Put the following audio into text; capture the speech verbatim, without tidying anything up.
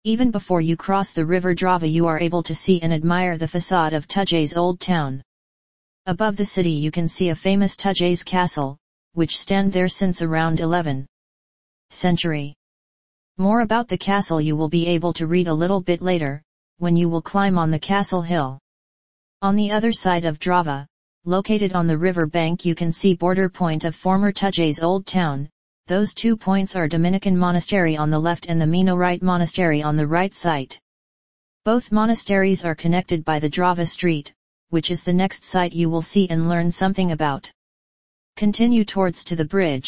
Even before you cross the river Drava you are able to see and admire the facade of Tujay's old town. Above the city you can see a famous Tujay's castle, which stand there since around eleventh century. More about the castle you will be able to read a little bit later, when you will climb on the castle hill. On the other side of Drava, located on the river bank you can see border point of former Tujay's old town. Those two points are Dominican Monastery on the left and the Minorite Monastery on the right side. Both monasteries are connected by the Drava Street, which is the next site you will see and learn something about. Continue towards to the bridge.